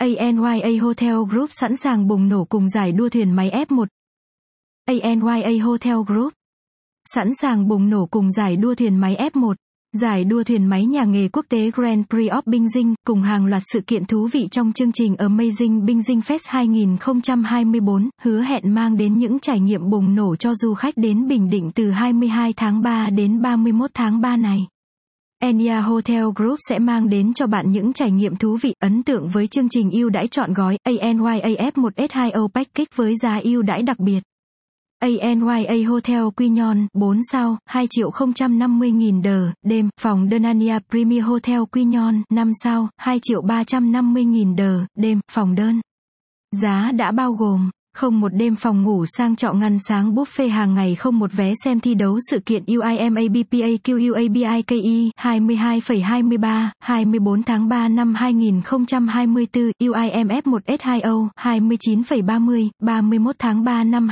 ANYA Hotel Group sẵn sàng bùng nổ cùng giải đua thuyền máy F1. ANYA Hotel Group sẵn sàng bùng nổ cùng giải đua thuyền máy F1, giải đua thuyền máy nhà nghề quốc tế Grand Prix of Beijing, cùng hàng loạt sự kiện thú vị trong chương trình Amazing Beijing Fest 2024, hứa hẹn mang đến những trải nghiệm bùng nổ cho du khách đến Bình Định từ 22 tháng 3 đến 31 tháng 3 này. ANYA Hotel Group sẽ mang đến cho bạn những trải nghiệm thú vị, ấn tượng với chương trình ưu đãi trọn gói ANYA F1S2O Package với giá ưu đãi đặc biệt. ANYA Hotel Quy Nhon 4 sao, 2.050.000 đờ, đêm, phòng đơn ANYA Premier Hotel Quy Nhon 5 sao, 2.350.000 đờ, đêm, phòng đơn. Giá đã bao gồm, không một đêm phòng ngủ sang trọng ngăn sáng buffet hàng ngày, không một vé xem thi đấu sự kiện UIMABPAQUABIKI 22,23, 24 tháng 3 năm 2024, UIMF1S2O 29,30, 31 tháng 3 năm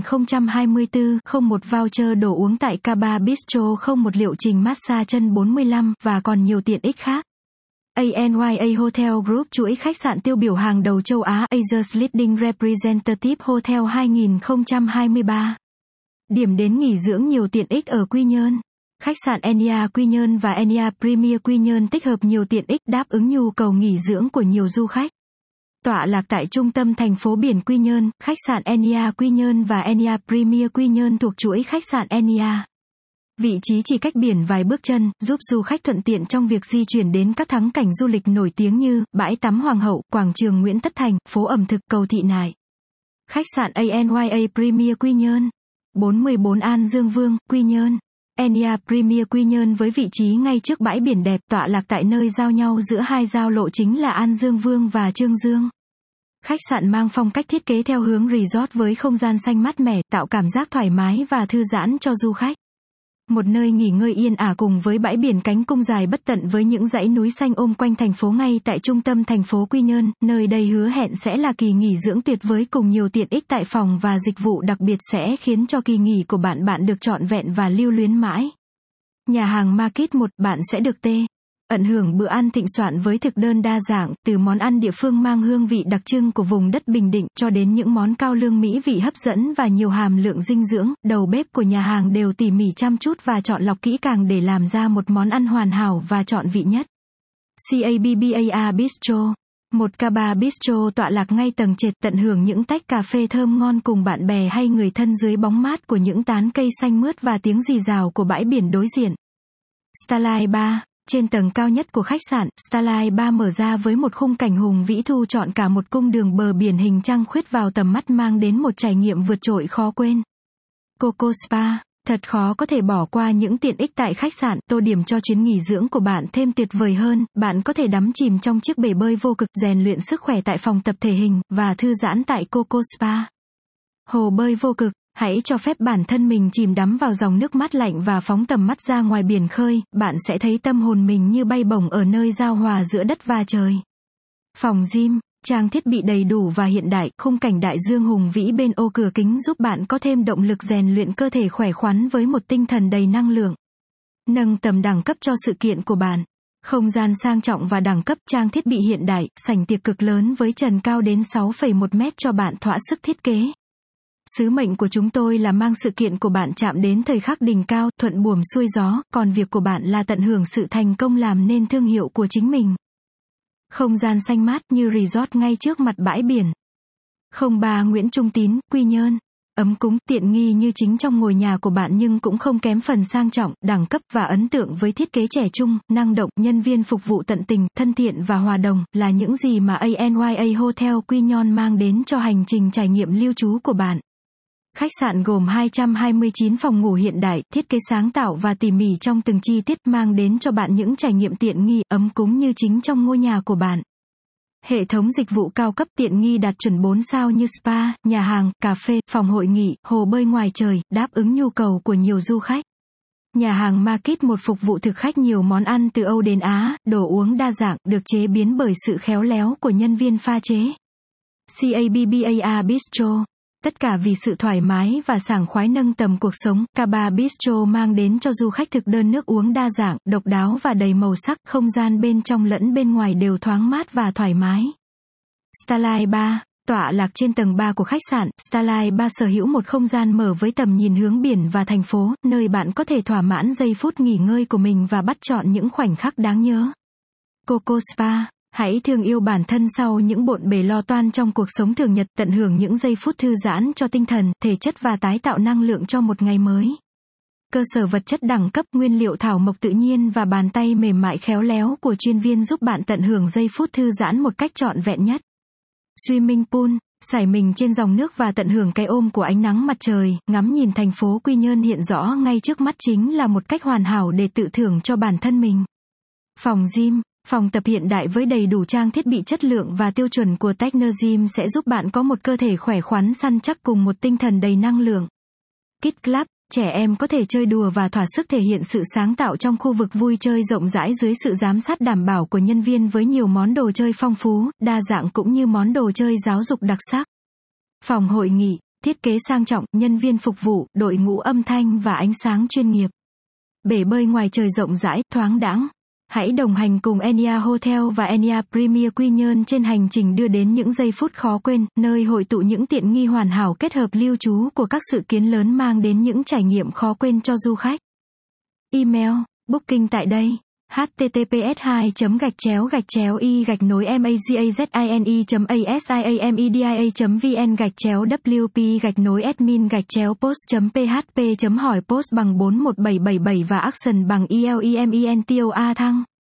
2024, không một voucher đồ uống tại Kaba Bistro, không một liệu trình massage chân 45, và còn nhiều tiện ích khác. ANYA Hotel Group, chuỗi khách sạn tiêu biểu hàng đầu châu Á, Asia's Leading Representative Hotel 2023. Điểm đến nghỉ dưỡng nhiều tiện ích ở Quy Nhơn. Khách sạn ANYA Quy Nhơn và ANYA Premier Quy Nhơn tích hợp nhiều tiện ích đáp ứng nhu cầu nghỉ dưỡng của nhiều du khách. Tọa lạc tại trung tâm thành phố biển Quy Nhơn, khách sạn ANYA Quy Nhơn và ANYA Premier Quy Nhơn thuộc chuỗi khách sạn ANYA. Vị trí chỉ cách biển vài bước chân, giúp du khách thuận tiện trong việc di chuyển đến các thắng cảnh du lịch nổi tiếng như bãi tắm Hoàng hậu, quảng trường Nguyễn Tất Thành, phố ẩm thực cầu Thị Nại. Khách sạn ANYA Premier Quy Nhơn 414 An Dương Vương, Quy Nhơn. ANYA Premier Quy Nhơn với vị trí ngay trước bãi biển đẹp, tọa lạc tại nơi giao nhau giữa hai giao lộ chính là An Dương Vương và Trương Dương. Khách sạn mang phong cách thiết kế theo hướng resort với không gian xanh mát mẻ, tạo cảm giác thoải mái và thư giãn cho du khách. Một nơi nghỉ ngơi yên ả cùng với bãi biển cánh cung dài bất tận với những dãy núi xanh ôm quanh thành phố ngay tại trung tâm thành phố Quy Nhơn, nơi đây hứa hẹn sẽ là kỳ nghỉ dưỡng tuyệt vời cùng nhiều tiện ích tại phòng và dịch vụ đặc biệt sẽ khiến cho kỳ nghỉ của bạn được trọn vẹn và lưu luyến mãi. Nhà hàng Market 1, bạn sẽ được tận hưởng bữa ăn thịnh soạn với thực đơn đa dạng, từ món ăn địa phương mang hương vị đặc trưng của vùng đất Bình Định cho đến những món cao lương mỹ vị hấp dẫn và nhiều hàm lượng dinh dưỡng. Đầu bếp của nhà hàng đều tỉ mỉ chăm chút và chọn lọc kỹ càng để làm ra một món ăn hoàn hảo và trọn vị nhất. CABBA Bistro, một Kaba Bistro tọa lạc ngay tầng trệt, tận hưởng những tách cà phê thơm ngon cùng bạn bè hay người thân dưới bóng mát của những tán cây xanh mướt và tiếng rì rào của bãi biển đối diện. Starlight Bar. Trên tầng cao nhất của khách sạn, Starlight Bar mở ra với một khung cảnh hùng vĩ thu trọn cả một cung đường bờ biển hình trăng khuyết vào tầm mắt, mang đến một trải nghiệm vượt trội khó quên. Coco Spa, thật khó có thể bỏ qua những tiện ích tại khách sạn, tô điểm cho chuyến nghỉ dưỡng của bạn thêm tuyệt vời hơn. Bạn có thể đắm chìm trong chiếc bể bơi vô cực, rèn luyện sức khỏe tại phòng tập thể hình và thư giãn tại Coco Spa. Hồ bơi vô cực. Hãy cho phép bản thân mình chìm đắm vào dòng nước mát lạnh và phóng tầm mắt ra ngoài biển khơi, bạn sẽ thấy tâm hồn mình như bay bổng ở nơi giao hòa giữa đất và trời. Phòng gym, trang thiết bị đầy đủ và hiện đại, khung cảnh đại dương hùng vĩ bên ô cửa kính giúp bạn có thêm động lực rèn luyện cơ thể khỏe khoắn với một tinh thần đầy năng lượng. Nâng tầm đẳng cấp cho sự kiện của bạn. Không gian sang trọng và đẳng cấp, trang thiết bị hiện đại, sảnh tiệc cực lớn với trần cao đến 6,1 mét cho bạn thỏa sức thiết kế. Sứ mệnh của chúng tôi là mang sự kiện của bạn chạm đến thời khắc đỉnh cao, thuận buồm xuôi gió, còn việc của bạn là tận hưởng sự thành công làm nên thương hiệu của chính mình. Không gian xanh mát như resort ngay trước mặt bãi biển. 03 Nguyễn Trung Tín, Quy Nhơn. Ấm cúng, tiện nghi như chính trong ngôi nhà của bạn nhưng cũng không kém phần sang trọng, đẳng cấp và ấn tượng với thiết kế trẻ trung, năng động, nhân viên phục vụ tận tình, thân thiện và hòa đồng, là những gì mà ANYA Hotel Quy Nhon mang đến cho hành trình trải nghiệm lưu trú của bạn. Khách sạn gồm 229 phòng ngủ hiện đại, thiết kế sáng tạo và tỉ mỉ trong từng chi tiết, mang đến cho bạn những trải nghiệm tiện nghi, ấm cúng như chính trong ngôi nhà của bạn. Hệ thống dịch vụ cao cấp tiện nghi đạt chuẩn 4 sao như spa, nhà hàng, cà phê, phòng hội nghị, hồ bơi ngoài trời, đáp ứng nhu cầu của nhiều du khách. Nhà hàng Market 1 phục vụ thực khách nhiều món ăn từ Âu đến Á, đồ uống đa dạng, được chế biến bởi sự khéo léo của nhân viên pha chế. CABBA Bistro. Tất cả vì sự thoải mái và sảng khoái nâng tầm cuộc sống, Kaba Bistro mang đến cho du khách thực đơn nước uống đa dạng, độc đáo và đầy màu sắc, không gian bên trong lẫn bên ngoài đều thoáng mát và thoải mái. Starlight Bar, tọa lạc trên tầng 3 của khách sạn, Starlight Bar sở hữu một không gian mở với tầm nhìn hướng biển và thành phố, nơi bạn có thể thỏa mãn giây phút nghỉ ngơi của mình và bắt chọn những khoảnh khắc đáng nhớ. Coco Spa, hãy thương yêu bản thân sau những bộn bề lo toan trong cuộc sống thường nhật, tận hưởng những giây phút thư giãn cho tinh thần, thể chất và tái tạo năng lượng cho một ngày mới. Cơ sở vật chất đẳng cấp, nguyên liệu thảo mộc tự nhiên và bàn tay mềm mại khéo léo của chuyên viên giúp bạn tận hưởng giây phút thư giãn một cách trọn vẹn nhất. Swimming pool, sải mình trên dòng nước và tận hưởng cái ôm của ánh nắng mặt trời, ngắm nhìn thành phố Quy Nhơn hiện rõ ngay trước mắt chính là một cách hoàn hảo để tự thưởng cho bản thân mình. Phòng gym, phòng tập hiện đại với đầy đủ trang thiết bị chất lượng và tiêu chuẩn của Technogym sẽ giúp bạn có một cơ thể khỏe khoắn săn chắc cùng một tinh thần đầy năng lượng. Kids Club, trẻ em có thể chơi đùa và thỏa sức thể hiện sự sáng tạo trong khu vực vui chơi rộng rãi dưới sự giám sát đảm bảo của nhân viên với nhiều món đồ chơi phong phú, đa dạng cũng như món đồ chơi giáo dục đặc sắc. Phòng hội nghị, thiết kế sang trọng, nhân viên phục vụ, đội ngũ âm thanh và ánh sáng chuyên nghiệp. Bể bơi ngoài trời rộng rãi, thoáng đãng. Hãy đồng hành cùng Enia Hotel và Enia Premier Quy Nhơn trên hành trình đưa đến những giây phút khó quên, nơi hội tụ những tiện nghi hoàn hảo kết hợp lưu trú của các sự kiện lớn mang đến những trải nghiệm khó quên cho du khách. Email, booking tại đây. https://magacheoy-nối-media.asi.wp-admin-post.php hỏi post bằng 41777 và action bằng ELEMENTOA thăng.